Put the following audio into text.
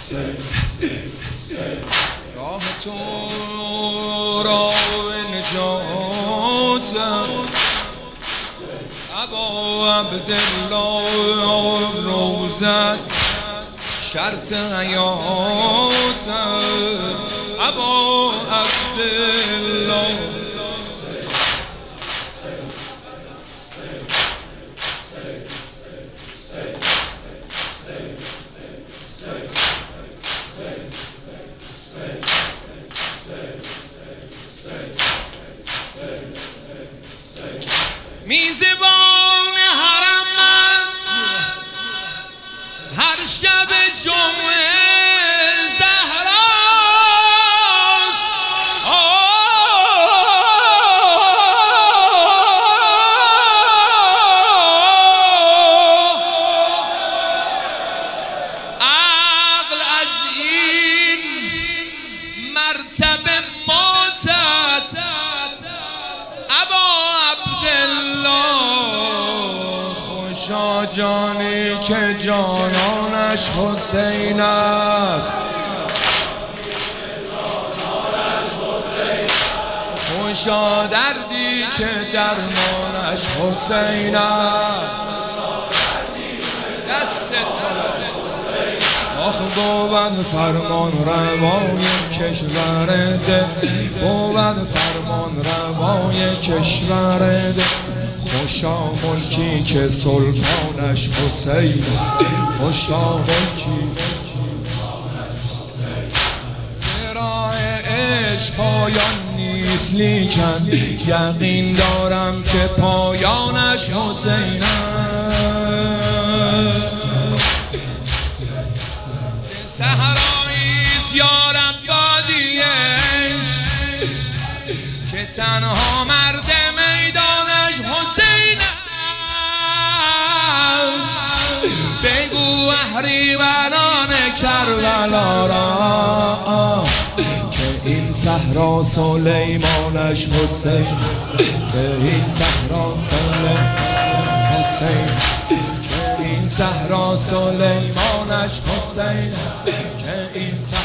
راه تو راه نجات است، ابا عبدالله روزت شرط حیات است، ابا عبدالله. میزبان حرمت هر شب جمعه زهراست، عقل از این مرتبه فاتت، ابا خوشا جانی که جانانش حسین است، خوشا دردی که درمانش حسین است. آخ بود فرمان روای کشور ده، بود فرمان روای کشور ده، خوشا ملکی که سلطانش حسین، خوشا ملکی راه عشق پایان نیست، لیکن یقین دارم که پایانش حسین است. صحراییت یارم بادیش که تنها مرد میدانش حسین است، بگو اهریمنان کربلا را که این صحرا سلیمانش حسین، که این صحرا سلیمانش حسین، این صحرا سلیمانش حسین، که این صحرا